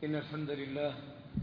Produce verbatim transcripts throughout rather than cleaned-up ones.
إن الحمد لله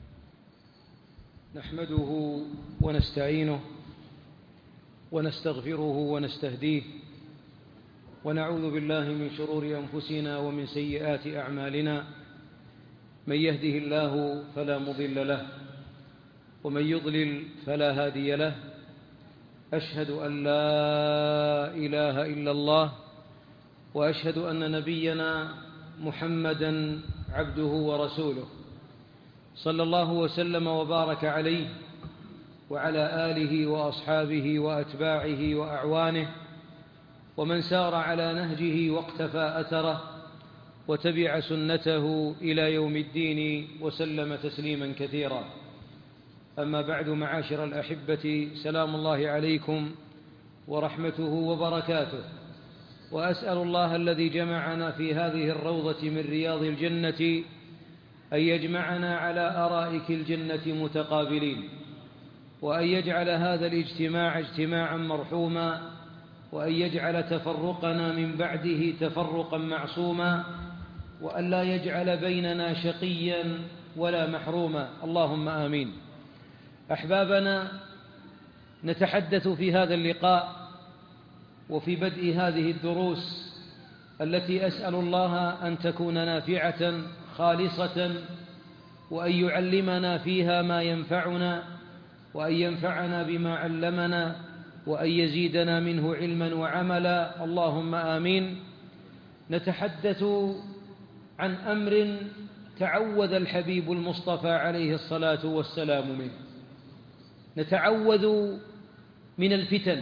نحمده ونستعينه ونستغفره ونستهديه ونعوذ بالله من شرور أنفسنا ومن سيئات أعمالنا. من يهده الله فلا مضل له ومن يضلل فلا هادي له. أشهد أن لا إله إلا الله وأشهد أن نبينا محمدًا عبده ورسوله صلى الله وسلم وبارك عليه وعلى آله وأصحابه وأتباعه وأعوانه ومن سار على نهجه واقتفى أثره وتبع سنته إلى يوم الدين وسلم تسليما كثيرا. أما بعد، معاشر الأحبة، سلام الله عليكم ورحمته وبركاته، وأسأل الله الذي جمعنا في هذه الروضة من رياض الجنة أن يجمعنا على أرائك الجنة متقابلين، وأن يجعل هذا الاجتماع اجتماعا مرحوما، وأن يجعل تفرقنا من بعده تفرقا معصوما، وأن لا يجعل بيننا شقيا ولا محروما، اللهم آمين. أحبابنا، نتحدث في هذا اللقاء وفي بدء هذه الدروس التي أسأل الله أن تكون نافعة خالصة، وأن يعلمنا فيها ما ينفعنا، وأن ينفعنا بما علمنا، وأن يزيدنا منه علما وعملا، اللهم آمين. نتحدث عن أمر تعوذ الحبيب المصطفى عليه الصلاة والسلام منه. نتعوذ من الفتن،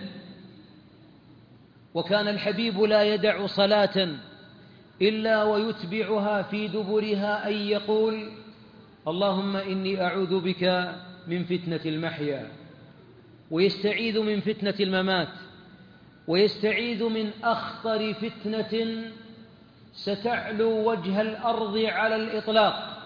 وكان الحبيب لا يدع صلاة إلا ويتبعها في دبرها أن يقول: اللهم إني أعوذ بك من فتنة المحيا، ويستعيذ من فتنة الممات، ويستعيذ من أخطر فتنة ستعلو وجه الأرض على الإطلاق،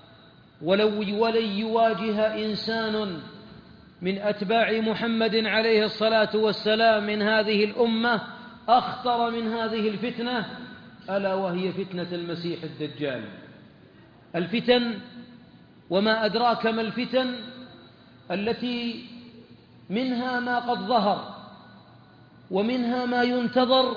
ولو ولن يواجه إنسان من أتباع محمد عليه الصلاة والسلام من هذه الأمة أخطر من هذه الفتنة، ألا وهي فتنة المسيح الدجال. الفتن، وما أدراك ما الفتن، التي منها ما قد ظهر، ومنها ما ينتظر،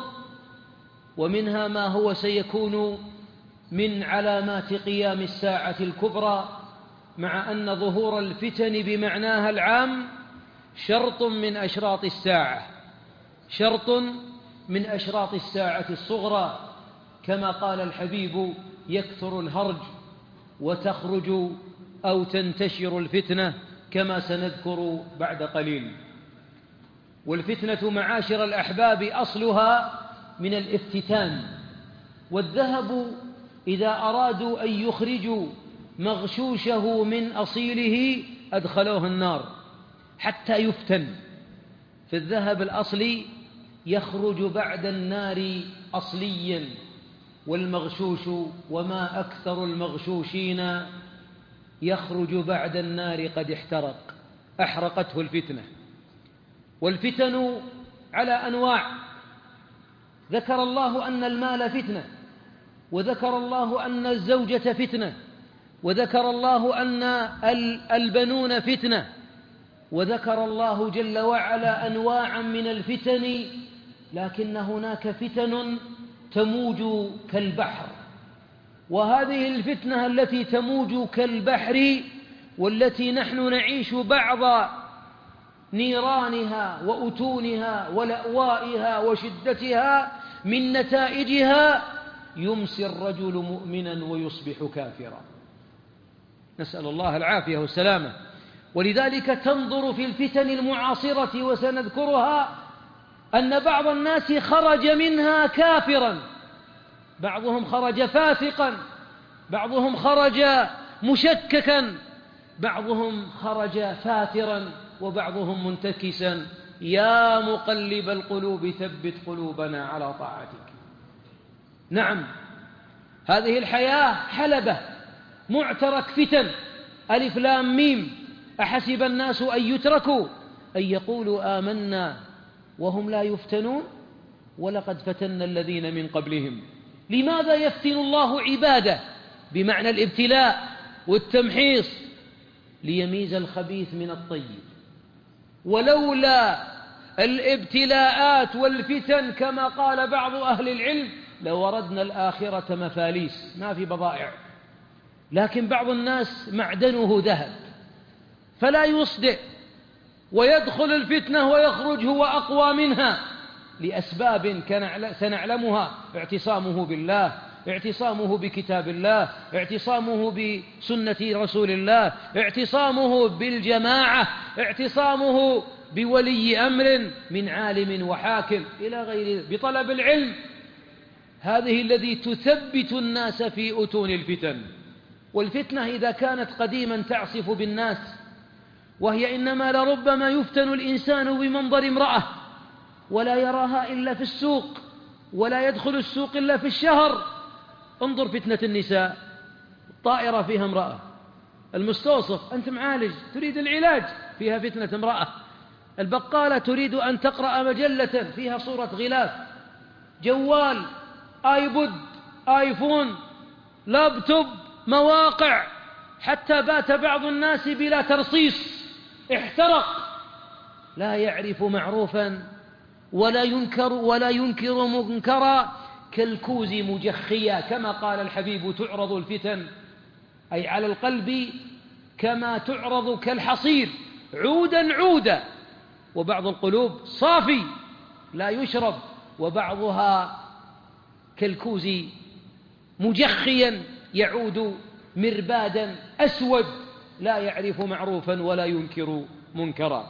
ومنها ما هو سيكون من علامات قيام الساعة الكبرى، مع أن ظهور الفتن بمعناها العام شرط من أشراط الساعة، شرط من أشراط الساعة الصغرى، كما قال الحبيب: يكثر الهرج وتخرج أو تنتشر الفتنة، كما سنذكر بعد قليل. والفتنة، معاشر الأحباب، أصلها من الافتتان، والذهب إذا أرادوا أن يخرجوا مغشوشه من أصيله أدخلوه النار حتى يفتن. في الذهب الأصلي يخرج بعد النار أصليا، والمغشوش وما أكثر المغشوشين يخرج بعد النار قد احترق، أحرقته الفتنة. والفتن على أنواع، ذكر الله أن المال فتنة، وذكر الله أن الزوجة فتنة، وذكر الله أن البنون فتنة، وذكر الله جل وعلا أنواعا من الفتن، لكن هناك فتن تموج كالبحر. وهذه الفتنة التي تموج كالبحر، والتي نحن نعيش بعض نيرانها وأتونها ولأوائها وشدتها، من نتائجها يمسي الرجل مؤمنا ويصبح كافرا، نسأل الله العافية والسلامة. ولذلك تنظر في الفتن المعاصرة، وسنذكرها، أن بعض الناس خرج منها كافرا، بعضهم خرج فاسقا، بعضهم خرج مشككا، بعضهم خرج فاترا، وبعضهم منتكسا. يا مقلب القلوب ثبت قلوبنا على طاعتك. نعم، هذه الحياة حلبة، معترك فتن، ألف لام ميم. أحسب الناس أن يتركوا أن يقولوا آمنا وهم لا يفتنون ولقد فتنا الذين من قبلهم. لماذا يفتن الله عباده؟ بمعنى الابتلاء، والتمحيص ليميز الخبيث من الطيب. ولولا الابتلاءات والفتن كما قال بعض أهل العلم لوردنا الآخرة مفاليس، ما في بضائع. لكن بعض الناس معدنه ذهب فلا يصدئ، ويدخل الفتنة ويخرج هو أقوى منها لأسباب سنعلمها: اعتصامه بالله، اعتصامه بكتاب الله، اعتصامه بسنة رسول الله، اعتصامه بالجماعة، اعتصامه بولي أمر من عالم وحاكم إلى غير، بطلب العلم. هذه الذي تثبت الناس في أتون الفتن. والفتنة إذا كانت قديما تعصف بالناس، وهي إنما لربما يفتن الإنسان بمنظر امرأة ولا يراها إلا في السوق، ولا يدخل السوق إلا في الشهر. انظر فتنة النساء، الطائرة فيها امرأة، المستوصف أنت معالج تريد العلاج فيها فتنة امرأة، البقالة تريد أن تقرأ مجلة فيها صورة غلاف، جوال، آيبود، آيفون، لابتوب، مواقع، حتى بات بعض الناس بلا ترصيص، احترق، لا يعرف معروفا ولا ينكر ولا ينكر منكرا، كالكوز مجخيا، كما قال الحبيب: تعرض الفتن أي على القلب كما تعرض كالحصير عودا عودا. وبعض القلوب صافي لا يشرب، وبعضها كالكوز مجخيا يعود مربادا أسود لا يعرف معروفا ولا ينكر منكرا.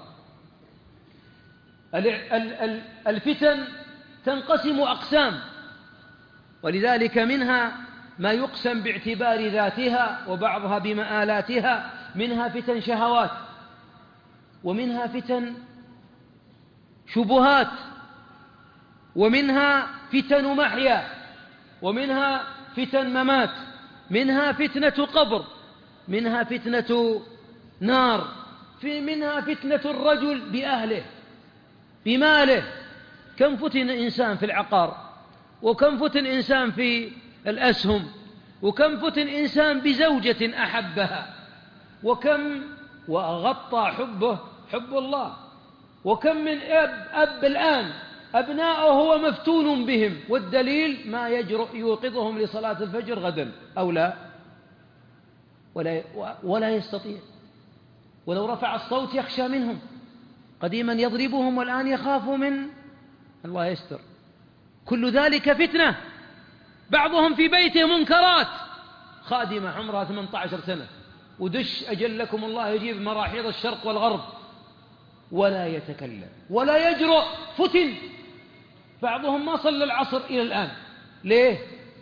الفتن تنقسم أقسام، ولذلك منها ما يقسم باعتبار ذاتها وبعضها بمآلاتها. منها فتن شهوات، ومنها فتن شبهات، ومنها فتن محيا، ومنها فتن ممات، منها فتنة قبر، منها فتنة نار، في منها فتنة الرجل بأهله بماله. كم فتن إنسان في العقار، وكم فتن إنسان في الأسهم، وكم فتن إنسان بزوجة أحبها، وكم وغطى حبه حب الله، وكم من أب, أب الآن أبناءه هو مفتون بهم، والدليل ما يجرؤ يوقظهم لصلاة الفجر غدا أو لا، ولا, ولا يستطيع، ولو رفع الصوت يخشى منهم، قديما يضربهم والآن يخاف من الله يستر. كل ذلك فتنة. بعضهم في بيته منكرات، خادمة عمرها ثمانية عشر سنة ودش أجلكم الله يجيب مراحيض الشرق والغرب ولا يتكلم ولا يجرؤ، فتن. بعضهم ما صلى العصر إلى الآن، ليه؟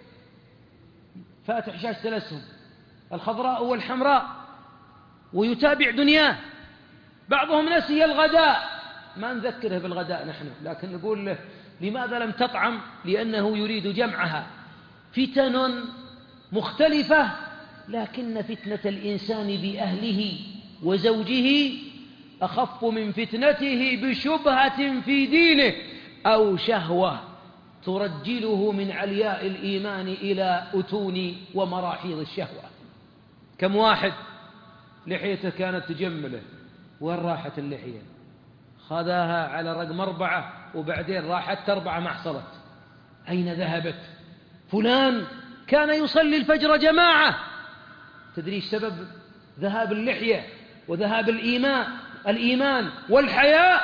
فاتح شاشة الأسهم الخضراء والحمراء ويتابع دنياه. بعضهم نسي الغداء، ما نذكره بالغداء نحن، لكن نقول له لماذا لم تطعم؟ لأنه يريد جمعها. فتن مختلفة، لكن فتنة الإنسان بأهله وزوجه أخف من فتنته بشبهة في دينه أو شهوة ترجله من علياء الإيمان إلى أتون ومراحيض الشهوة. كم واحد لحيته كانت تجمله، وين راحت اللحية؟ خذاها على رقم أربعة وبعدين راحت أربعة ما حصلت، أين ذهبت؟ فلان كان يصلي الفجر جماعة، تدري ايش سبب ذهاب اللحية وذهاب الإيمان الإيمان والحياء؟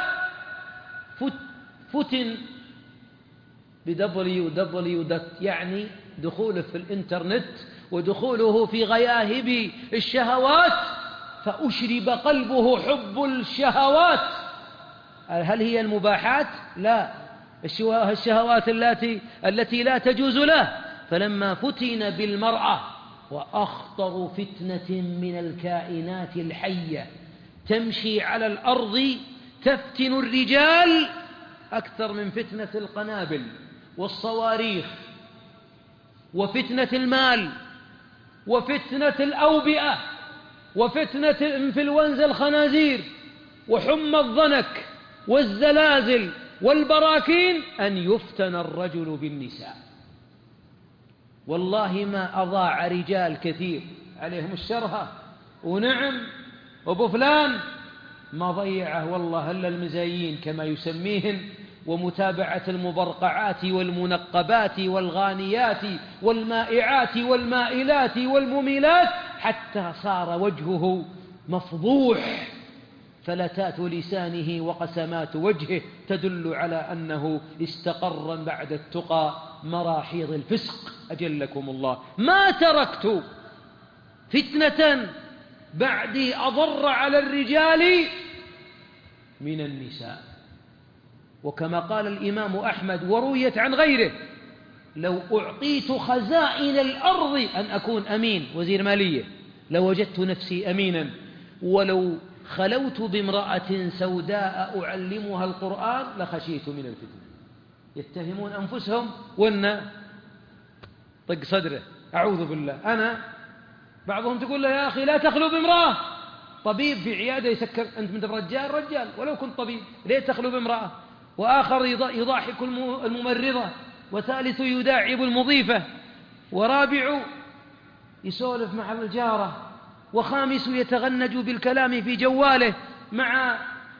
فتن بدبليو دبليو دوت، يعني دخوله في الإنترنت ودخوله في غياهب الشهوات، فأشرب قلبه حب الشهوات. هل هي المباحات؟ لا، الشهوات التي التي لا تجوز له. فلما فتن بالمرأة، وأخطر فتنة من الكائنات الحية تمشي على الأرض تفتن الرجال أكثر من فتنة القنابل والصواريخ وفتنة المال وفتنة الأوبئة وفتنة إنفلونزا الخنازير وحمى الضنك والزلازل والبراكين، أن يفتن الرجل بالنساء. والله ما أضاع رجال كثير عليهم الشرها ونعم، أبو فلان ما ضيعه والله إلا المزايين كما يسميهن، ومتابعة المبرقعات والمنقبات والغانيات والمائعات والمائلات والمميلات، حتى صار وجهه مفضوح، فلتات لسانه وقسمات وجهه تدل على أنه استقر بعد التقى مراحيض الفسق. أجلكم الله. ما تركت فتنة بعدي أضر على الرجال من النساء. وكما قال الإمام أحمد ورويت عن غيره: لو أعطيت خزائن الأرض أن أكون أمين وزير مالية لوجدت نفسي أمينا، ولو خلوت بامرأة سوداء أعلمها القرآن لخشيت من الفتنة. يتهمون أنفسهم وأن طق صدره، أعوذ بالله. أنا بعضهم تقول له: يا أخي لا تخلو بامرأة. طبيب في عيادة يسكر: أنت من رجال رجال ولو كنت طبيب ليه تخلو بامرأة؟ وآخر يضاحك الممرضة، وثالث يداعب المضيفة، ورابع يسولف مع الجارة، وخامس يتغنج بالكلام في جواله مع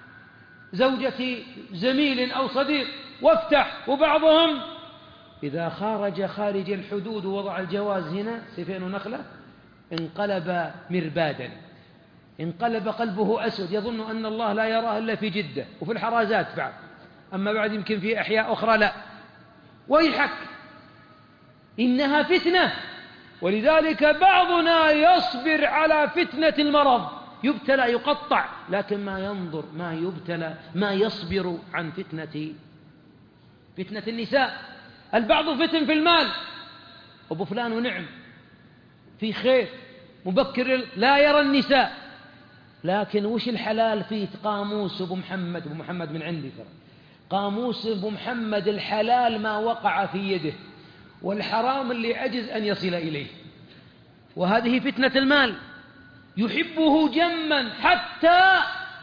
زوجة زميل أو صديق، وافتح. وبعضهم إذا خارج خارج الحدود ووضع الجواز هنا سيفين ونخلة انقلب مربادا، انقلب قلبه أسود، يظن أن الله لا يراه إلا في جدة وفي الحرازات بعد، أما بعد يمكن في أحياء أخرى لا. ويحك، إنها فتنة. ولذلك بعضنا يصبر على فتنة المرض، يبتلى يقطع، لكن ما ينظر ما يبتلى ما يصبر عن فتنة فتنة النساء. البعض فتن في المال، أبو فلان ونعم في خير مبكر لا يرى النساء، لكن وش الحلال في قاموس أبو محمد؟ أبو محمد من عندي ترى، قاموس أبو محمد الحلال ما وقع في يده، والحرام اللي عجز أن يصل إليه. وهذه فتنة المال، يحبه جما حتى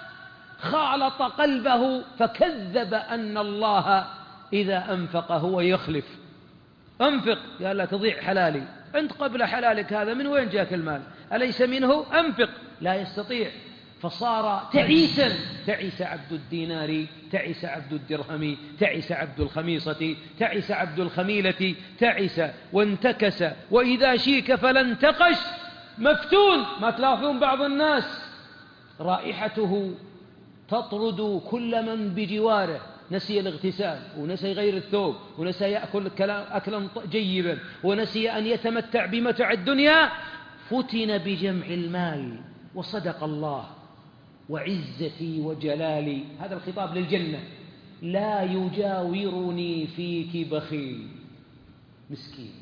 خالط قلبه فكذب أن الله إذا أنفق هو يخلف. أنفق، قال لا تضيع حلالي، أنت قبل حلالك هذا من وين جاك المال؟ أليس منه؟ أنفق. لا يستطيع، فصار تعيسا. تعيس عبد الدينار، تعيس عبد الدرهم، تعيس عبد الخميصة، تعيس عبد الخميلة، تعيس وانتكس، وإذا شيك فلا انتقش. مفتون، ما تلاحظون بعض الناس رائحته تطرد كل من بجواره، نسي الاغتسال ونسي غير الثوب ونسي يأكل أكلا جيبا ونسي أن يتمتع بمتع الدنيا، فتن بجمع المال. وصدق الله وعزتي وجلالي، هذا الخطاب للجنة: لا يجاورني فيك بخيل. مسكين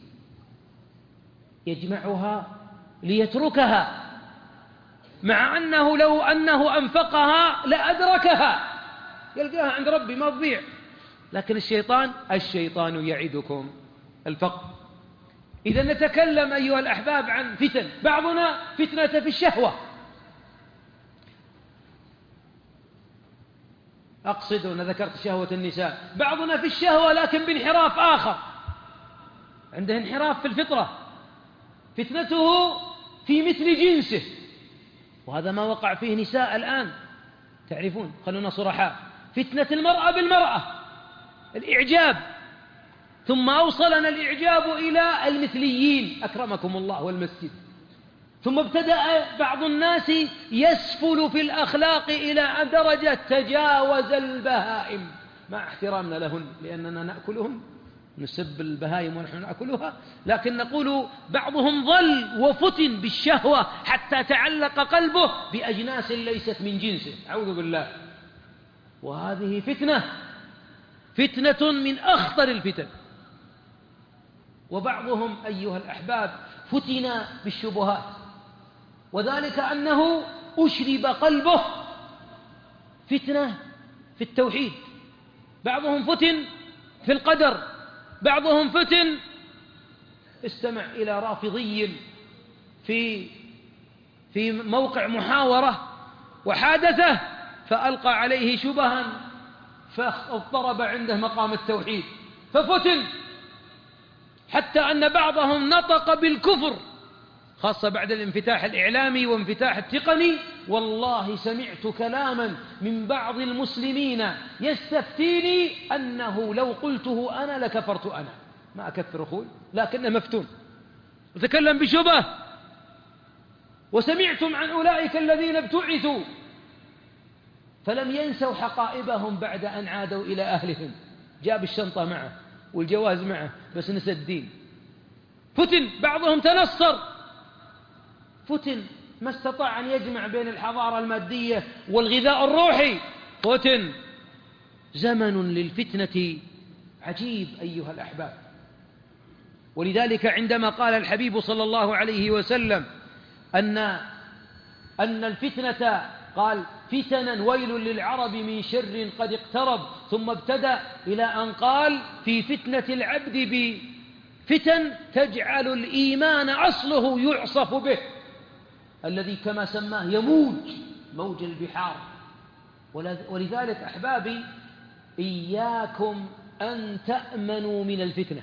يجمعها ليتركها، مع أنه لو أنه أنفقها لأدركها، يلقاها عند ربي ما تضيع. لكن الشيطان الشيطان يعدكم الفقر. إذا نتكلم أيها الأحباب عن فتن. بعضنا فتنة في الشهوة، أقصد أنا ذكرت شهوة النساء. بعضنا في الشهوة لكن بانحراف آخر، عنده انحراف في الفطرة، فتنته في مثل جنسه، وهذا ما وقع فيه نساء الآن. تعرفون، خلونا صرحاء، فتنة المرأة بالمرأة، الإعجاب، ثم أوصلنا الإعجاب إلى المثليين أكرمكم الله والمسجد، ثم ابتدأ بعض الناس يسفل في الأخلاق إلى درجة تجاوز البهائم، مع احترامنا لهن لأننا نأكلهم، نسب البهائم ونحن نأكلها، لكن نقول بعضهم ظل وفتن بالشهوة حتى تعلق قلبه بأجناس ليست من جنسه، أعوذ بالله. وهذه فتنة فتنة من أخطر الفتن. وبعضهم أيها الأحباب فتن بالشبهات، وذلك أنه أشرب قلبه فتنة في التوحيد، بعضهم فتن في القدر، بعضهم فتن استمع إلى رافضي في في موقع محاورة وحادثه فألقى عليه شبها فاضطرب عنده مقام التوحيد ففتن، حتى أن بعضهم نطق بالكفر خاصة بعد الانفتاح الإعلامي وانفتاح التقني. والله سمعت كلاما من بعض المسلمين يستفتيني أنه لو قلته أنا لكفرت أنا. ما أكفر أخوي، لكنه مفتون وتكلم بشبه. وسمعتم عن أولئك الذين ابتعثوا فلم ينسوا حقائبهم بعد أن عادوا إلى أهلهم. جاب الشنطة معه والجواز معه بس نسى الدين. فتن، بعضهم تنصر، فتن ما استطاع أن يجمع بين الحضارة المادية والغذاء الروحي. فتن، زمن للفتنة عجيب أيها الأحباب. ولذلك عندما قال الحبيب صلى الله عليه وسلم أن أن الفتنة، قال فتنا ويل للعرب من شر قد اقترب، ثم ابتدأ إلى أن قال في فتنة العبد بفتن تجعل الإيمان أصله يعصف به، الذي كما سماه يموج موج البحار. ولذلك أحبابي إياكم أن تأمنوا من الفتنة،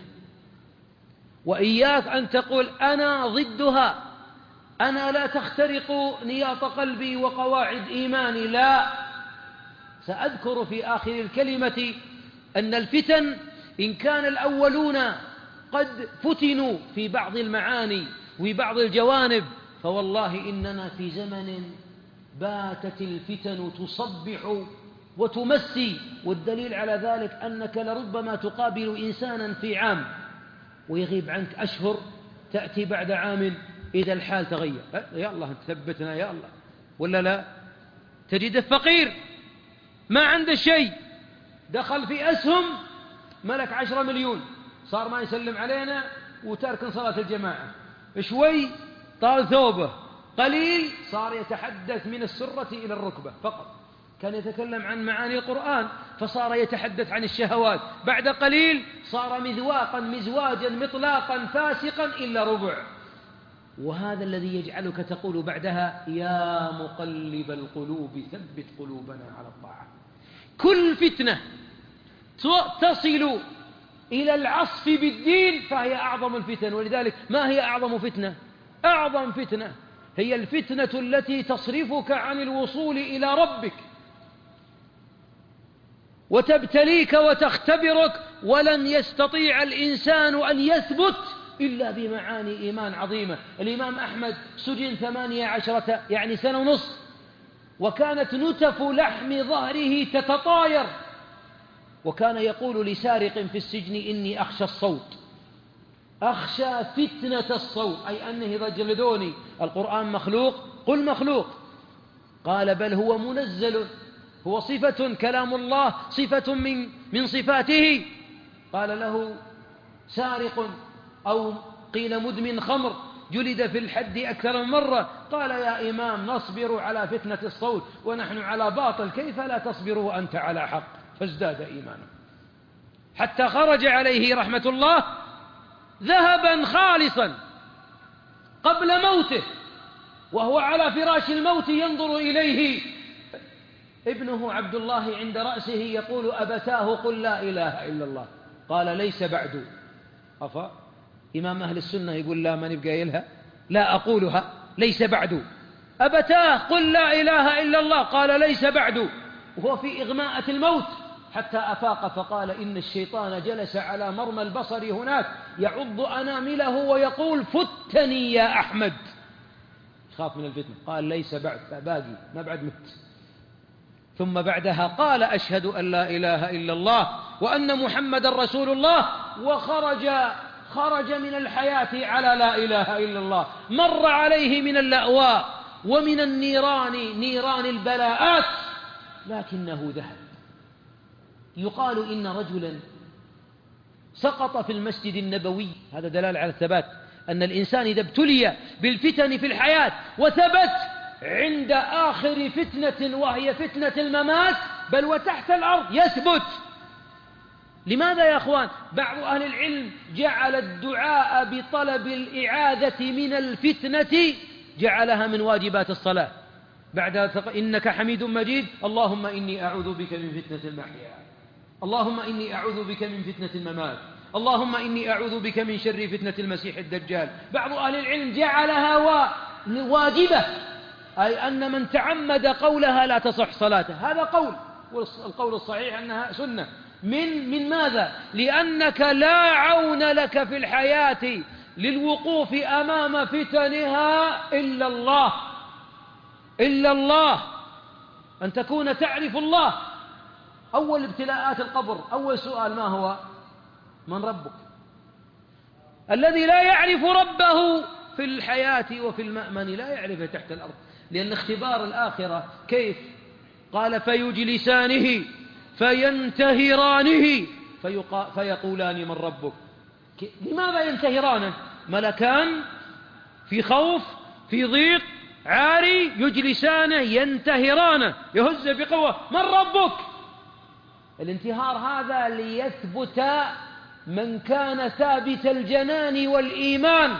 وإياك أن تقول أنا ضدها، أنا لا تخترق نياط قلبي وقواعد إيماني. لا، سأذكر في آخر الكلمة أن الفتن إن كان الأولون قد فتنوا في بعض المعاني وبعض الجوانب، فوالله إننا في زمن باتت الفتن تصبح وتمسي. والدليل على ذلك أنك لربما تقابل إنسانا في عام ويغيب عنك أشهر، تأتي بعد عام إذا الحال تغير، يا الله ثبتنا يا الله، ولا لا؟ تجد فقير ما عنده شيء، دخل في أسهم ملك عشرة مليون، صار ما يسلم علينا وترك صلاة الجماعة، شوي طال ثوبه، قليل صار يتحدث من السرة إلى الركبة فقط. كان يتكلم عن معاني القرآن فصار يتحدث عن الشهوات، بعد قليل صار مذواقا مزواجا مطلاقا فاسقا إلا ربع. وهذا الذي يجعلك تقول بعدها يا مقلب القلوب ثبت قلوبنا على الطاعة. كل فتنة تصل إلى العصف بالدين فهي أعظم الفتن. ولذلك ما هي أعظم فتنة؟ أعظم فتنة هي الفتنة التي تصرفك عن الوصول إلى ربك وتبتليك وتختبرك، ولن يستطيع الإنسان أن يثبت إلا بمعاني إيمان عظيمة. الإمام أحمد سجن ثمانية عشرة يعني سنة ونصف، وكانت نتف لحم ظهره تتطاير، وكان يقول لسارق في السجن إني أخشى الصوت، أخشى فتنة الصوت، أي أنه إذا جلدوني. القرآن مخلوق؟ قل مخلوق. قال بل هو منزل، هو صفة، كلام الله صفة من من صفاته. قال له سارق أو قيل مدمن خمر جلد في الحد أكثر من مرة، قال يا إمام نصبر على فتنة الصوت ونحن على باطل، كيف لا تصبر وأنت على حق؟ فازداد إيمانا حتى خرج عليه رحمة الله ذهبا خالصا قبل موته، وهو على فراش الموت ينظر إليه ابنه عبد الله عند رأسه يقول أبتاه قل لا إله إلا الله، قال ليس بعد. أفا إمام أهل السنة يقول لا، من يبقى يلها لا أقولها، ليس بعد. أبتاه قل لا إله إلا الله، قال ليس بعد، وهو في إغماءة الموت حتى أفاق فقال إن الشيطان جلس على مرمى البصر هناك يعض أنامله ويقول فتني يا أحمد. خاف من الفتنة، قال ليس بعد، باقي ما بعد مت. ثم بعدها قال أشهد أن لا إله إلا الله وأن محمد رسول الله، وخرج خرج من الحياة على لا إله إلا الله. مر عليه من اللأواء ومن النيران نيران البلاءات لكنه ذهب. يقال إن رجلا سقط في المسجد النبوي، هذا دلالة على الثبات، أن الإنسان إذا ابتلي بالفتن في الحياة وثبت عند آخر فتنة وهي فتنة الممات بل وتحت الأرض يثبت. لماذا يا أخوان؟ بعض أهل العلم جعل الدعاء بطلب الإعاذة من الفتنة جعلها من واجبات الصلاة، بعد إنك حميد مجيد اللهم إني أعوذ بك من فتنة المحيا، اللهم إني أعوذ بك من فتنة الممات، اللهم إني أعوذ بك من شر فتنة المسيح الدجال. بعض أهل العلم جعلها واجبة، أي أن من تعمد قولها لا تصح صلاته. هذا قول، والقول الصحيح أنها سنة. من من ماذا؟ لأنك لا عون لك في الحياة للوقوف أمام فتنها إلا الله، إلا الله، أن تكون تعرف الله. أول ابتلاءات القبر أول سؤال ما هو؟ من ربك؟ الذي لا يعرف ربه في الحياة وفي المأمن لا يعرفه تحت الأرض، لأن اختبار الآخرة كيف؟ قال فيجلسانه فينتهرانه فيقولان من ربك. لماذا ينتهرانه؟ ملكان في خوف في ضيق عاري يجلسانه ينتهرانه، يهز بقوة، من ربك؟ الانتهار هذا ليثبت من كان ثابت الجنان والإيمان.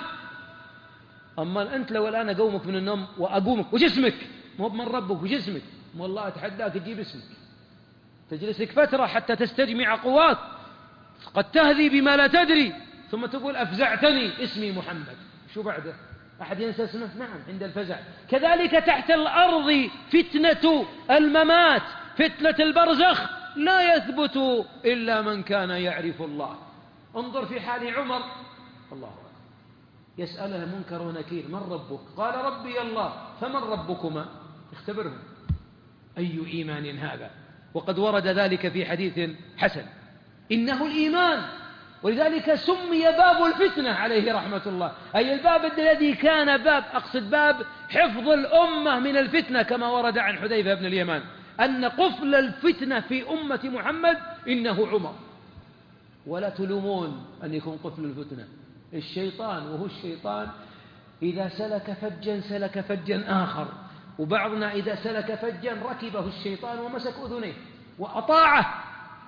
أما أنت لو الآن أقومك من النوم وأقومك وجسمك مو من ربك وجسمك، والله أتحداك تجيب اسمك، تجلس لك فترة حتى تستجمع قواك، قد تهذي بما لا تدري، ثم تقول أفزعتني اسمي محمد. شو بعده؟ أحد ينسى اسمه؟ نعم، عند الفزع. كذلك تحت الأرض فتنة الممات، فتنة البرزخ لا يثبت إلا من كان يعرف الله. انظر في حال عمر، الله أكبر، يسأله منكر ونكير من ربك؟ قال ربي الله. فمن ربكما؟ اختبرهم، أي إيمان هذا؟ وقد ورد ذلك في حديث حسن، إنه الإيمان. ولذلك سمي باب الفتنة عليه رحمة الله، أي الباب الذي كان باب، أقصد باب حفظ الأمة من الفتنة، كما ورد عن حذيفة بن اليمان أن قفل الفتنة في أمة محمد إنه عمر. ولا تلومون أن يكون قفل الفتنة الشيطان، وهو الشيطان إذا سلك فجا سلك فجا آخر، وبعضنا إذا سلك فجا ركبه الشيطان ومسك أذنيه وأطاعه.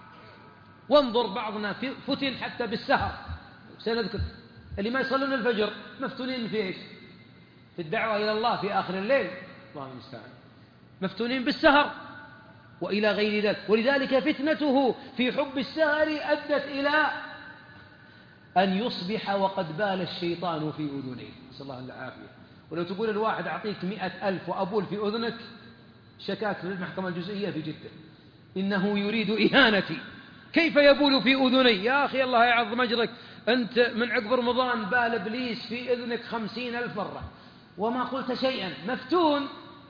وانظر بعضنا فتن حتى بالسهر، سنذكر اللي ما يصلون الفجر مفتونين في إيش؟ في الدعوة إلى الله في آخر الليل، الله المستعان، مفتونين بالسهر وإلى غير ذلك. ولذلك فتنته في حب السهر أدت إلى أن يصبح وقد بال الشيطان في أذنيه، نسأل الله العافية. ولو تقول الواحد أعطيك مئة ألف وأبول في أذنك، شكاك في المحكمة الجزئية في جدة إنه يريد إهانتي، كيف يبول في أذني؟ يا أخي الله يعظم أجرك، أنت من عقب رمضان بال إبليس في أذنك خمسين ألف مرة وما قلت شيئا، مفتون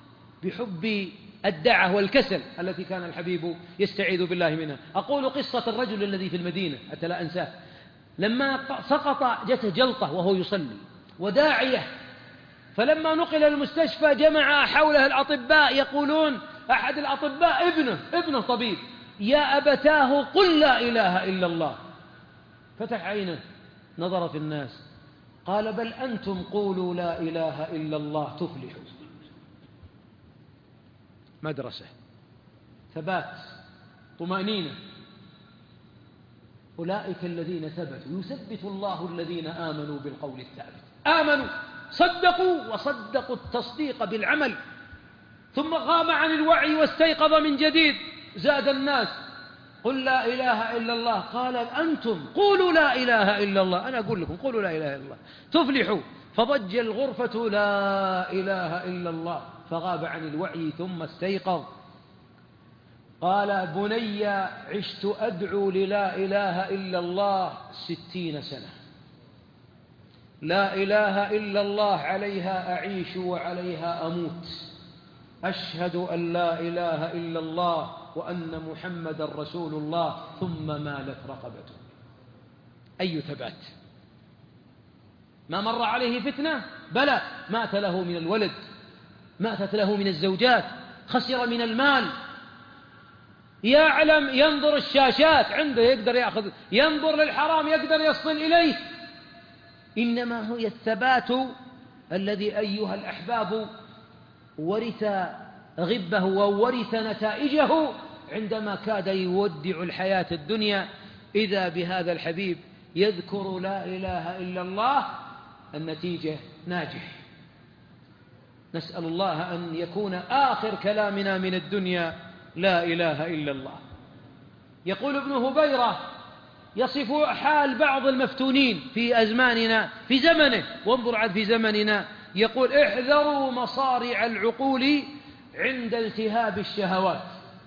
بحب الدعة والكسل التي كان الحبيب يستعيذ بالله منها. أقول قصة الرجل الذي في المدينة حتى لا أنساه، لما سقط جته جلطة وهو يصلي وداعية، فلما نقل المستشفى جمع حوله الأطباء يقولون، أحد الأطباء ابنه ابنه طبيب، يا أبتاه قل لا إله إلا الله. فتح عينه نظر في الناس قال بل أنتم قولوا لا إله إلا الله تفلحوا. مدرسة، ثبات، طمأنينة. أولئك الذين ثبتوا يثبت الله الذين آمنوا بالقول الثابت. آمنوا، صدقوا، وصدقوا التصديق بالعمل، ثم غاب عن الوعي واستيقظ من جديد. زاد الناس قل لا إله إلا الله، قال أنتم قولوا لا إله إلا الله، أنا أقول لكم قولوا لا إله إلا الله تفلحوا. فضج الغرفة لا إله إلا الله، فغاب عن الوعي ثم استيقظ. قال بني عشت أدعو للا إله إلا الله ستين سنة، لا إله إلا الله عليها أعيش وعليها أموت، أشهد أن لا إله إلا الله وأن محمد رسول الله، ثم مالت رقبته. أي ثبات! ما مر عليه فتنة؟ بلى، مات له من الولد، ماتت له من الزوجات، خسر من المال، يعلم ينظر الشاشات عنده يقدر يأخذ، ينظر للحرام يقدر يصل إليه. إنما هو الثبات الذي أيها الأحباب ورث غبه وورث نتائجه عندما كاد يودع الحياة الدنيا، إذا بهذا الحبيب يذكر لا إله إلا الله، النتيجة ناجح. نسأل الله أن يكون آخر كلامنا من الدنيا لا إله إلا الله. يقول ابن هبيرة يصف حال بعض المفتونين في أزماننا في زمنه، وانظر عاد في زمننا، يقول احذروا مصارع العقول عند التهاب الشهوات.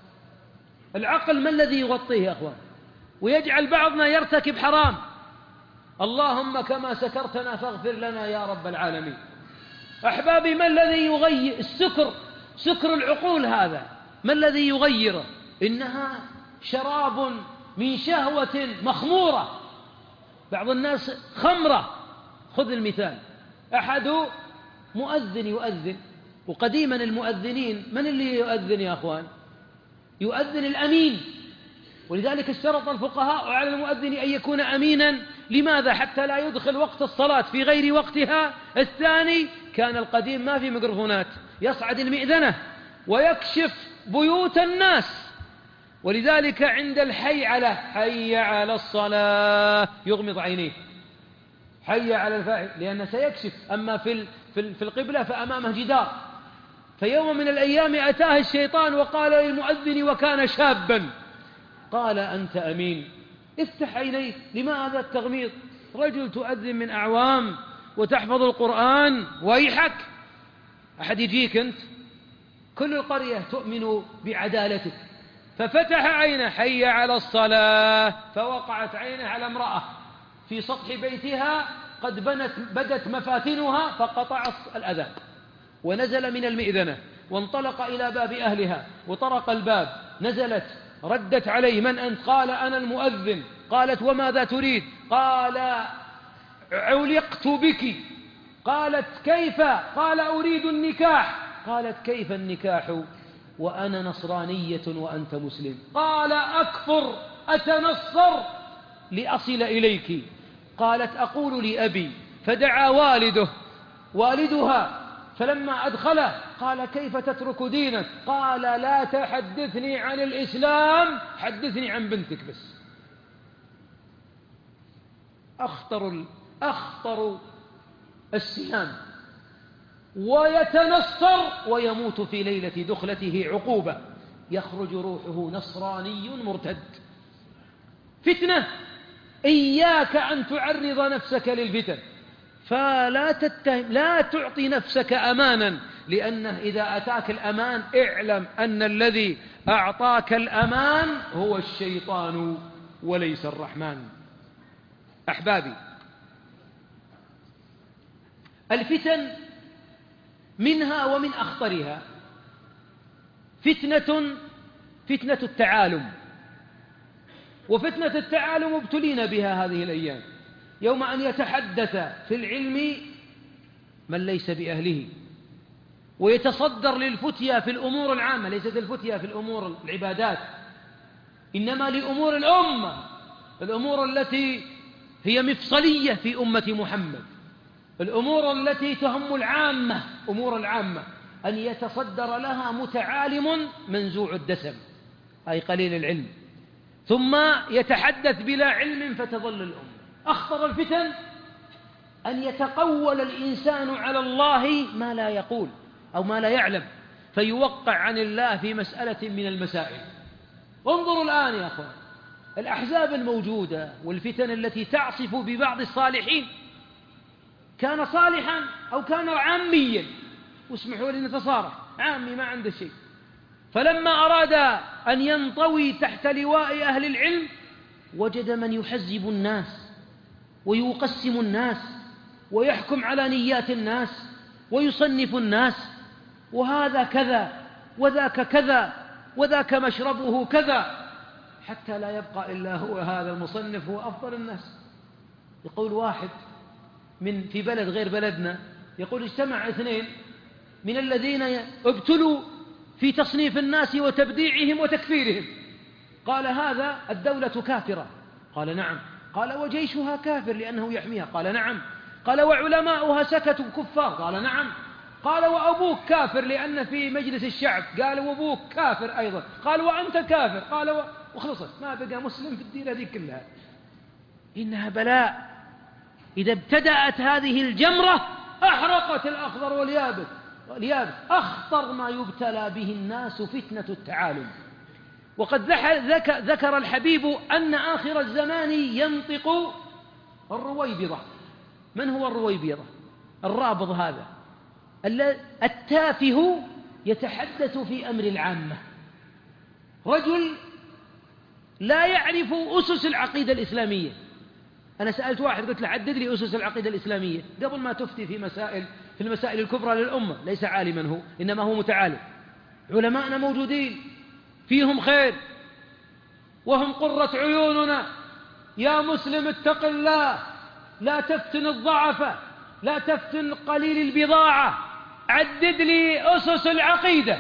العقل ما الذي يغطيه يا أخوان ويجعل بعضنا يرتكب حرام؟ اللهم كما سكرتنا فاغفر لنا يا رب العالمين. أحبابي، ما الذي يغير السكر؟ سكر العقول هذا ما الذي يغيره؟ إنها شراب من شهوة مخمورة. بعض الناس خمرة. خذ المثال، أحد مؤذن يؤذن، وقديما المؤذنين من اللي يؤذن يا أخوان؟ يؤذن الأمين، ولذلك اشترط الفقهاء على المؤذن أن يكون أمينا. لماذا؟ حتى لا يدخل وقت الصلاة في غير وقتها. الثاني، كان القديم ما في ميكروفونات، يصعد المئذنة ويكشف بيوت الناس، ولذلك عند الحي على حي على الصلاة يغمض عينيه، حي على الفاعل، لأنه سيكشف. أما في في القبلة فأمامه جدار. فيوم من الأيام أتاه الشيطان وقال للمؤذن وكان شابا، قال أنت أمين، افتح عينيك، لماذا التغميض؟ رجل تؤذن من أعوام وتحفظ القرآن، ويحك أحد يجيك أنت، كل القرية تؤمن بعدالتك. ففتح عينه، حي على الصلاة، فوقعت عينه على امرأة في سطح بيتها قد بنت بدت مفاتنها، فقطع الأذان ونزل من المئذنة وانطلق إلى باب أهلها وطرق الباب. نزلت ردت عليه، من أنت؟ قال أنا المؤذن. قالت وماذا تريد؟ قال علقت بك. قالت كيف؟ قال أريد النكاح. قالت كيف النكاح وأنا نصرانية وأنت مسلم؟ قال أكفر أتنصر لأصل إليك. قالت أقول لأبي. فدعا والده والدها، فلما أدخله قال كيف تترك دينك؟ قال لا تحدثني عن الإسلام، حدثني عن بنتك بس. أخطر أخطر السهام، ويتنصر ويموت في ليلة دخلته عقوبة، يخرج روحه نصراني مرتد. فتنة، إياك أن تعرض نفسك للفتن، فلا تتهم، لا تعطي نفسك أمانا، لأنه إذا أتاك الأمان اعلم أن الذي أعطاك الأمان هو الشيطان وليس الرحمن. أحبابي، الفتن منها ومن أخطرها فتنة فتنة التعالم. وفتنة التعالم ابتلينا بها هذه الأيام، يوم أن يتحدث في العلم من ليس بأهله، ويتصدر للفتيا في الأمور العامة، ليست الفتيا في الأمور العبادات، إنما لأمور الأمة، الأمور التي هي مفصلية في أمة محمد، الأمور التي تهم العامة، أمور العامة، أن يتصدر لها متعالم منزوع الدسم أي قليل العلم، ثم يتحدث بلا علم فتظل الأمة. أخطر الفتن أن يتقول الإنسان على الله ما لا يقول أو ما لا يعلم، فيوقع عن الله في مسألة من المسائل. انظروا الآن يا أخوان الأحزاب الموجودة والفتن التي تعصف ببعض الصالحين، كان صالحا أو كان عاميا، واسمحوا لي نتصارح، عامي ما عنده شيء، فلما أراد أن ينطوي تحت لواء أهل العلم وجد من يحزب الناس ويقسم الناس ويحكم على نيات الناس ويصنف الناس، وهذا كذا وذاك كذا وذاك مشربه كذا، حتى لا يبقى إلا هو هذا المصنف هو أفضل الناس. يقول واحد من في بلد غير بلدنا، يقول اجتمع اثنين من الذين ابتلوا في تصنيف الناس وتبديعهم وتكفيرهم، قال هذا الدولة كافرة، قال نعم، قال وجيشها كافر لأنه يحميها، قال نعم، قال وعلماؤها سكتوا كفار، قال نعم، قال وأبوك كافر لأن في مجلس الشعب، قال وأبوك كافر أيضا، قال وأنت كافر، قال و... وخلصت، ما بقى مسلم في الدين هذه كلها. إنها بلاء، إذا ابتدأت هذه الجمرة أحرقت الأخضر واليابس واليابس. أخطر ما يبتلى به الناس فتنة التعالم، وقد ذكر الحبيب أن آخر الزمان ينطق الرويبضة. من هو الرويبضة؟ الرابض هذا التافه يتحدث في أمر العامة، رجل لا يعرف أسس العقيدة الإسلامية. أنا سألت واحد قلت له عدد لي أسس العقيدة الإسلامية قبل ما تفتي في مسائل في المسائل الكبرى للأمة. ليس عالما هو، إنما هو متعالم. علماءنا موجودين فيهم خير وهم قرة عيوننا. يا مسلم اتق الله، لا تفتن الضعف، لا تفتن قليل البضاعة، عدد لي أسس العقيدة.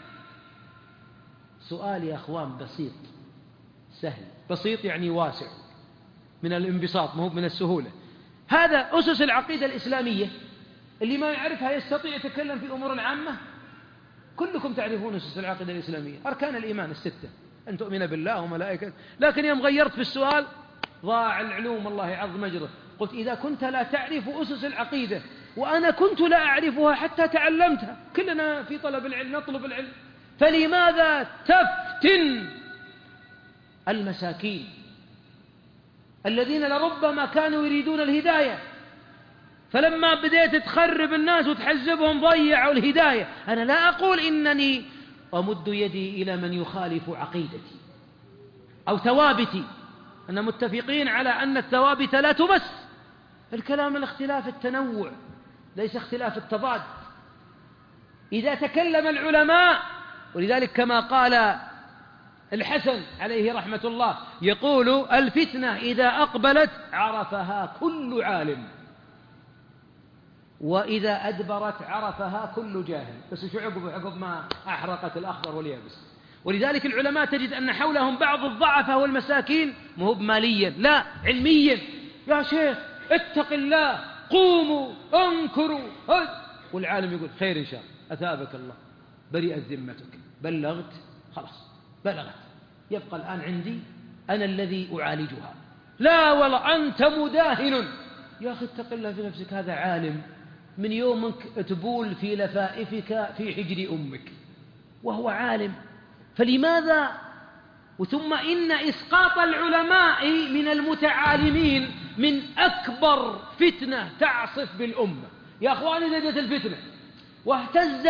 سؤال يا أخوان بسيط سهل، بسيط يعني واسع من الانبساط، مو من السهولة. هذا أسس العقيدة الإسلامية، اللي ما يعرفها يستطيع يتكلم في أمور العامة. كلكم تعرفون أسس العقيدة الإسلامية، أركان الإيمان الستة، أن تؤمن بالله وملائكته. لكن يوم غيرت في السؤال ضاع العلوم، الله يعظ مجره. قلت إذا كنت لا تعرف أسس العقيدة وأنا كنت لا أعرفها حتى تعلمتها، كلنا في طلب العلم نطلب العلم، فلماذا تفتن المساكين الذين لربما كانوا يريدون الهداية؟ فلما بديت تخرب الناس وتحزبهم ضيعوا الهداية. أنا لا أقول إنني أمد يدي إلى من يخالف عقيدتي أو ثوابتي، أنا متفقين على أن الثوابت لا تمس. الكلام الاختلاف التنوع ليس اختلاف التضاد. إذا تكلم العلماء، ولذلك كما قال الحسن عليه رحمة الله يقول: الفتنة إذا أقبلت عرفها كل عالم، وإذا أدبرت عرفها كل جاهل. بس شو عقب عقب ما أحرقت الأخضر واليابس. ولذلك العلماء تجد أن حولهم بعض الضعفاء والمساكين، مو بماليا لا علميا. يا شيخ اتق الله، قوموا انكروا، والعالم يقول خير إن شاء الله، أثابك الله، برئت ذمتك، بلغت خلاص بلغت، يبقى الآن عندي أنا الذي أعالجها. لا والله أنت مداهن. يا أخي اتق الله في نفسك، هذا عالم من يومك تبول في لفائفك في حجر أمك وهو عالم، فلماذا؟ وثم إن إسقاط العلماء من المتعالمين من أكبر فتنة تعصف بالأمة. يا أخواني إذا جت الفتنة واهتز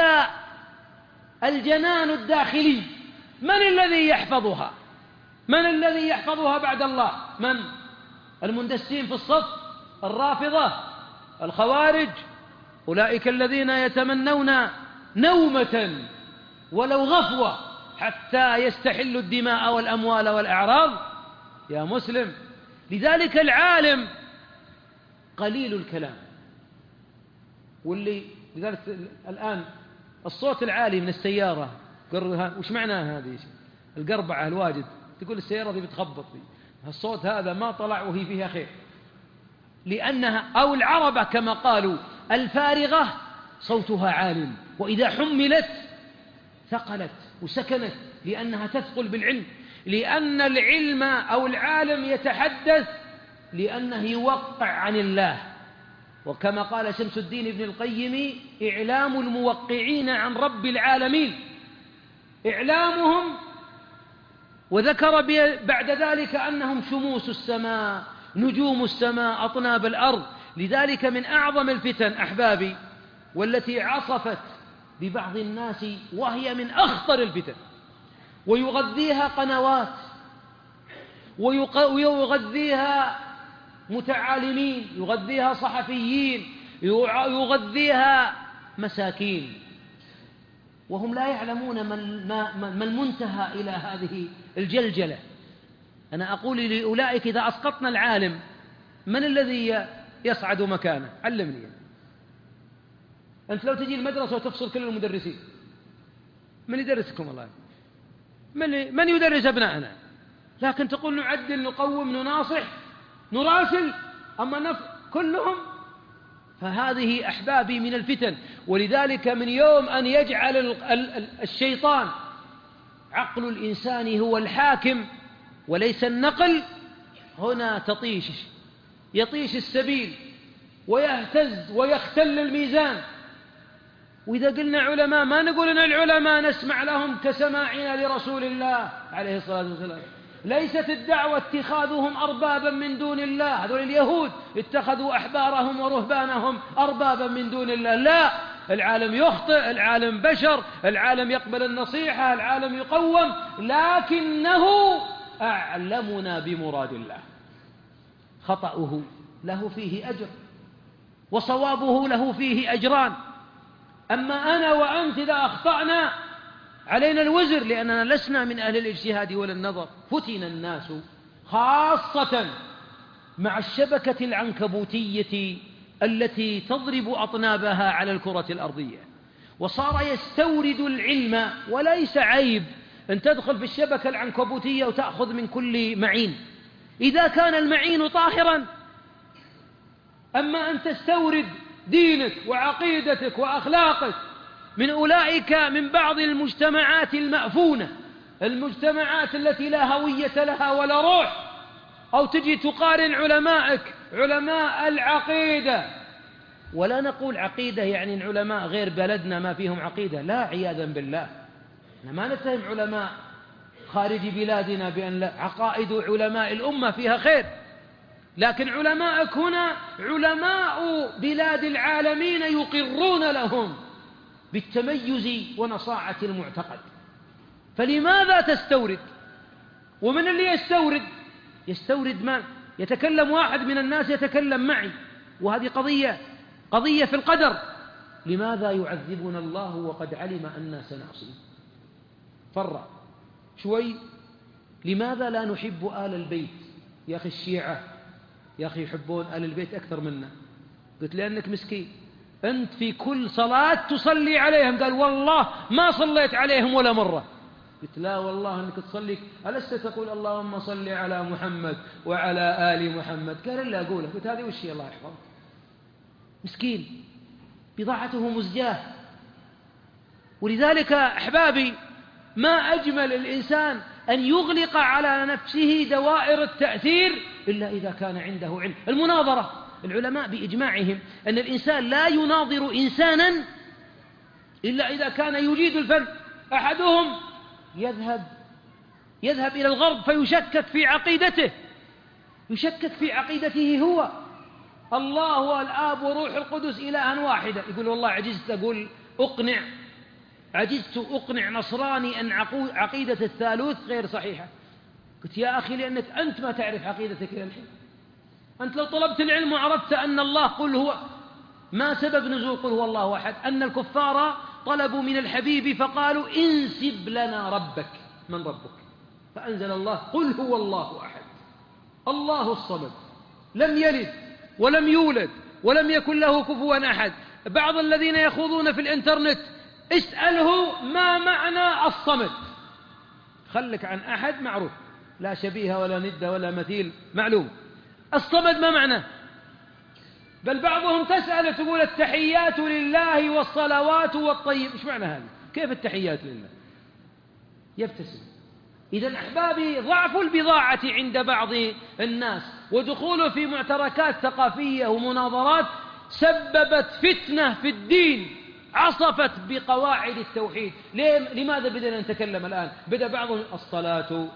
الجنان الداخلي، من الذي يحفظها؟ من الذي يحفظها بعد الله؟ من؟ المندسين في الصف، الرافضة، الخوارج، أولئك الذين يتمنون نومة ولو غفوة حتى يستحلوا الدماء والأموال والأعراض. يا مسلم، لذلك العالم قليل الكلام، واللي لذلك الآن الصوت العالي من السيارة، وش معناها هذه؟ القربعة الواجد، تقول السيارة دي بتخبط فيه، الصوت هذا ما طلع وهي فيها خير، لأنها أو العربة كما قالوا الفارغة صوتها عال، وإذا حملت ثقلت وسكنت، لأنها تثقل بالعلم. لأن العلم أو العالم يتحدث لأنه يوقع عن الله، وكما قال شمس الدين ابن القيم: إعلام الموقعين عن رب العالمين إعلامهم. وذكر بعد ذلك أنهم شموس السماء، نجوم السماء، أطناب الأرض. لذلك من أعظم الفتن أحبابي، والتي عصفت ببعض الناس، وهي من أخطر الفتن، ويغذيها قنوات ويغذيها متعالمين، يغذيها صحفيين، يغذيها مساكين، وهم لا يعلمون ما المنتهى إلى هذه الجلجلة. أنا أقول لأولئك: إذا أسقطنا العالم من الذي يصعد مكانه؟ علمني. أنت لو تجي المدرسة وتفصل كل المدرسين، من يدرسكم؟ الله من, من يدرس أبنائنا؟ لكن تقول نعدل، نقوم، نناصح، نراسل، أما نف... كلهم. فهذه أحبابي من الفتن. ولذلك من يوم أن يجعل الشيطان عقل الإنسان هو الحاكم وليس النقل، هنا تطيش يطيش السبيل ويهتز ويختل الميزان. وإذا قلنا علماء ما نقول أن العلماء نسمع لهم كسماعنا لرسول الله عليه الصلاة والسلام. ليست الدعوة اتخاذهم أربابا من دون الله، هذول اليهود اتخذوا أحبارهم ورهبانهم أربابا من دون الله. لا، العالم يخطئ، العالم بشر، العالم يقبل النصيحة، العالم يقوم، لكنه أعلمنا بمراد الله. خطأه له فيه أجر وصوابه له فيه أجران. أما أنا وأنت إذا أخطأنا علينا الوزر، لأننا لسنا من أهل الاجتهاد ولا النظر. فتن الناس خاصة مع الشبكة العنكبوتية التي تضرب أطنابها على الكرة الأرضية، وصار يستورد العلم. وليس عيب أن تدخل في الشبكة العنكبوتية وتأخذ من كل معين إذا كان المعين طاهرا. أما أن تستورد دينك وعقيدتك وأخلاقك من أولئك من بعض المجتمعات المأفونة، المجتمعات التي لا هوية لها ولا روح، أو تجي تقارن علمائك علماء العقيدة. ولا نقول عقيدة يعني العلماء غير بلدنا ما فيهم عقيدة، لا، عياذا بالله. ما نتهم علماء خارج بلادنا بأن لا، عقائد علماء الأمة فيها خير، لكن علماءك هنا علماء بلاد العالمين يقرون لهم بالتميز ونصاعة المعتقد. فلماذا تستورد؟ ومن اللي يستورد؟ يستورد ما يتكلم واحد من الناس يتكلم معي، وهذه قضية قضية في القدر. لماذا يعذبنا الله وقد علم أننا سنعصيه؟ فرع شوي. لماذا لا نحب آل البيت؟ يا أخي الشيعة يا أخي يحبون آل البيت أكثر منا. قلت لأنك مسكين، أنت في كل صلاة تصلي عليهم. قال والله ما صليت عليهم ولا مرة. قلت لا والله أنك تصلي، ألست تقول اللهم صل على محمد وعلى آل محمد؟ قال إلا أقوله. قلت هذه وش هي؟ الله يحفظك. مسكين بضاعته مزجاة. ولذلك أحبابي ما أجمل الإنسان أن يغلق على نفسه دوائر التأثير إلا إذا كان عنده علم. المناظرة، العلماء بإجماعهم أن الإنسان لا يناظر إنسانا إلا إذا كان يجيد الفن. أحدهم يذهب يذهب إلى الغرب فيشكك في عقيدته، يشكك في عقيدته هو. الله والآب وروح القدس إلها واحدة. يقول والله عجزت أقول أقنع عجزت أقنع نصراني أن عقيدة الثالوث غير صحيحة. قلت يا أخي لأنك أنت ما تعرف عقيدتك إلى الحين. أنت لو طلبت العلم وعرفت أن الله قل هو، ما سبب نزول قل هو الله أحد؟ أن الكفار طلبوا من الحبيب فقالوا انسب لنا ربك. من ربك؟ فأنزل الله قل هو الله أحد الله الصمد لم يلد ولم يولد ولم يكن له كفوا أحد. بعض الذين يخوضون في الإنترنت اسأله ما معنى الصمد، خلك عن أحد معروف، لا شبيه ولا ند ولا مثيل معلوم. الصمد ما معنى؟ بل بعضهم تسأل تقول التحيات لله والصلوات والطيب. إيش معنى هذا؟ كيف التحيات لله؟ يبتسم. إذن أحبابي ضعف البضاعة عند بعض الناس ودخوله في معتركات ثقافية ومناظرات سببت فتنة في الدين، عصفت بقواعد التوحيد. لماذا بدنا نتكلم الآن؟ بدأ بعضهم الصلاة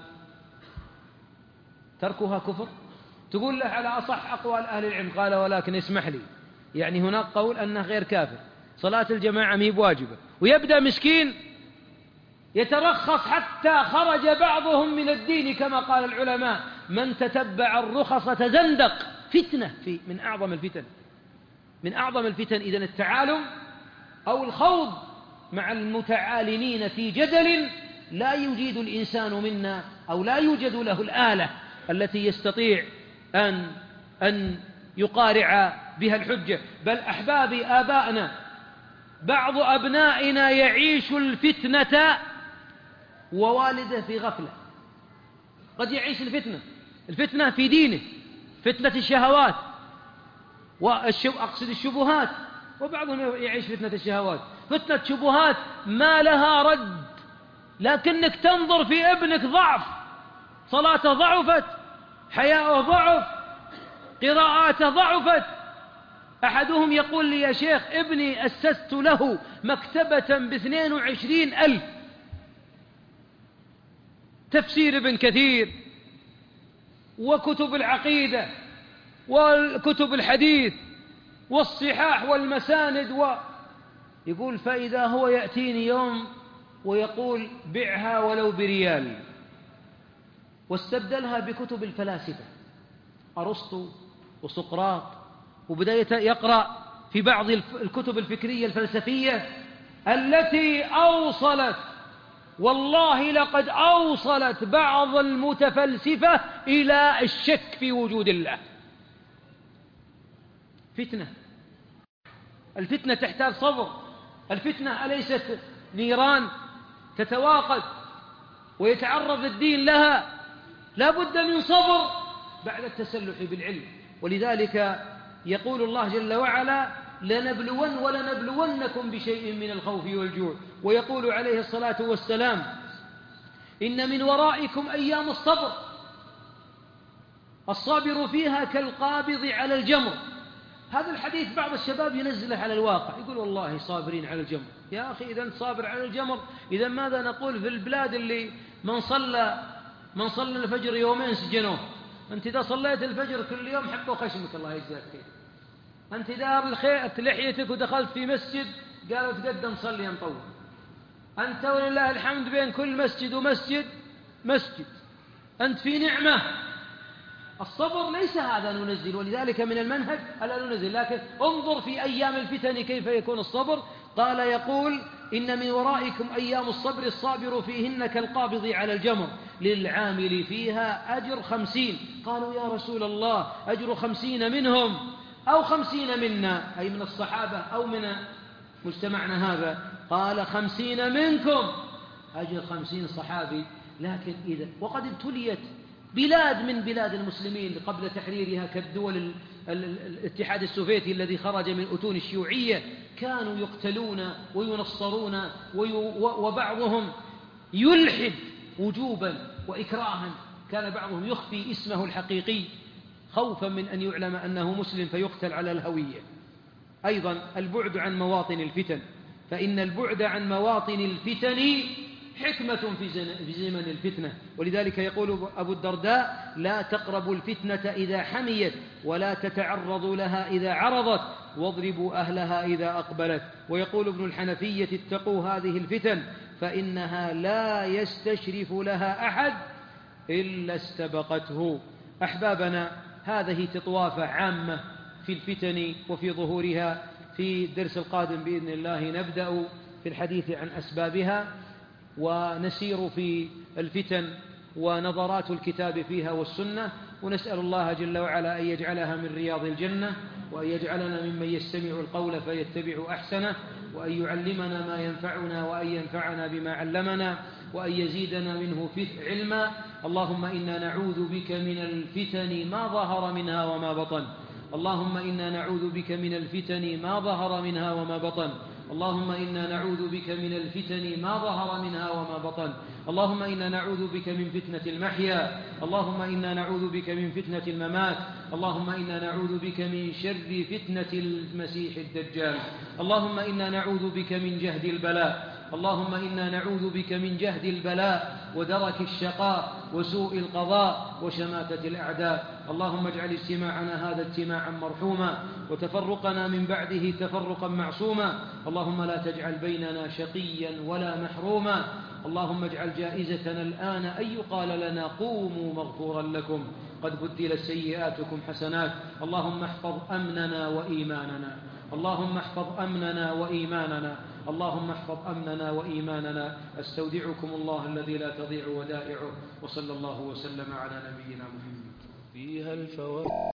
تركها كفر. تقول له على أصح أقوال أهل العلم، قال ولكن اسمح لي، يعني هناك قول أنه غير كافر، صلاة الجماعة مي بواجبة. ويبدأ مسكين يترخص حتى خرج بعضهم من الدين كما قال العلماء من تتبع الرخص تزندق. فتنة في من أعظم الفتن من أعظم الفتن. إذن التعالم أو الخوض مع المتعالمين في جدل لا يجيد الإنسان منا أو لا يوجد له الآلة التي يستطيع أن أن يقارع بها الحجة. بل أحبابي آبائنا بعض أبنائنا يعيش الفتنة ووالده في غفلة. قد يعيش الفتنة الفتنة في دينه، فتنة الشهوات وأقصد الشبهات، وبعضهم يعيش فتنة الشهوات، فتنة شبهات ما لها رد، لكنك تنظر في ابنك ضعف، صلاته ضعفت، حياءه ضعف، قراءاته ضعفت، أحدهم يقول لي يا شيخ ابني أسست له مكتبة باثنين وعشرين ألف، تفسير ابن كثير وكتب العقيدة والكتب الحديث والصحاح والمساند و... يقول فإذا هو يأتيني يوم ويقول بعها ولو بريال، واستبدلها بكتب الفلاسفة أرسطو وسقراط، وبدأ يقرأ في بعض الكتب الفكرية الفلسفية التي أوصلت، والله لقد أوصلت بعض المتفلسفة إلى الشك في وجود الله. فتنة، الفتنة تحتاج صبر، الفتنة أليست نيران تتواقد ويتعرض الدين لها، لا بد من صبر بعد التسلح بالعلم. ولذلك يقول الله جل وعلا لنبلون ولنبلونكم بشيء من الخوف والجوع، ويقول عليه الصلاة والسلام إن من ورائكم أيام الصبر الصابر فيها كالقابض على الجمر. هذا الحديث بعض الشباب ينزله على الواقع، يقول والله صابرين على الجمر. يا أخي إذا صابر على الجمر، إذا ماذا نقول في البلاد اللي من صلى من صلى الفجر يومين سجنوه؟ أنت إذا صليت الفجر كل يوم حبوا خشمك الله يجزاك خير. أنت إذا أرخيت لحيتك ودخلت في مسجد قالوا تقدم صلي نطول. أنت ولله الحمد بين كل مسجد ومسجد مسجد، أنت في نعمة. الصبر ليس هذا ننزل، ولذلك من المنهج ألا ننزل، لكن انظر في أيام الفتن كيف يكون الصبر. قال يقول إن من ورائكم أيام الصبر الصابر فيهن كالقابض على الجمر للعامل فيها أجر خمسين. قالوا يا رسول الله أجر خمسين منهم أو خمسين منا، أي من الصحابة أو من مجتمعنا هذا؟ قال خمسين منكم، أجر خمسين صحابي. لكن إذا وقد ابتليت بلاد من بلاد المسلمين قبل تحريرها كالدول الاتحاد السوفيتي الذي خرج من أتون الشيوعية، كانوا يقتلون وينصرون وبعضهم يلحد وجوبا وإكراها، كان بعضهم يخفي اسمه الحقيقي خوفا من أن يعلم أنه مسلم فيقتل على الهوية. أيضا البعد عن مواطن الفتن، فإن البعد عن مواطن الفتن حكمة في زمن الفتنة. ولذلك يقول أبو الدرداء لا تقربوا الفتنة إذا حميت ولا تتعرضوا لها إذا عرضت واضربوا أهلها إذا أقبلت. ويقول ابن الحنفية اتقوا هذه الفتن فإنها لا يستشرف لها أحد إلا استبقته. أحبابنا، هذه تطوافة عامة في الفتن وفي ظهورها. في الدرس القادم بإذن الله نبدأ في الحديث عن أسبابها، ونسير في الفتن ونظرات الكتاب فيها والسنة، ونسأل الله جل وعلا أن يجعلها من رياض الجنة، وأن يجعلنا ممن يستمع القول فيتبع أحسنه، وأن يعلمنا ما ينفعنا، وأن ينفعنا بما علمنا، وأن يزيدنا منه علما. اللهم إنا نعوذ بك من الفتن ما ظهر منها وما بطن. اللهم إنا نعوذ بك من الفتن ما ظهر منها وما بطن. اللهم إنا نعوذ بك من الفتن ما ظهر منها وما بطن. اللهم إنا نعوذ بك من فتنة المحيا. اللهم إنا نعوذ بك من فتنة الممات. اللهم إنا نعوذ بك من شر فتنة المسيح الدجال. اللهم إنا نعوذ بك من جهد البلاء. اللهم إنا نعوذ بك من جهد البلاء ودرك الشقاء وسوء القضاء وشماتة الأعداء. اللهم اجعل اجتماعنا هذا اجتماعا مرحوما، وتفرقنا من بعده تفرقا معصوما. اللهم لا تجعل بيننا شقيا ولا محروما. اللهم اجعل جائزتنا الآن أن يقال لنا قوموا مغفورا لكم قد بدلت سيئاتكم حسنات. اللهم احفظ أمننا وإيماننا. اللهم احفظ أمننا وإيماننا. اللهم احفظ أمننا وإيماننا. استودعكم الله الذي لا تضيع ودائعه، وصلى الله وسلم على نبينا محمد. فيها الفوائد.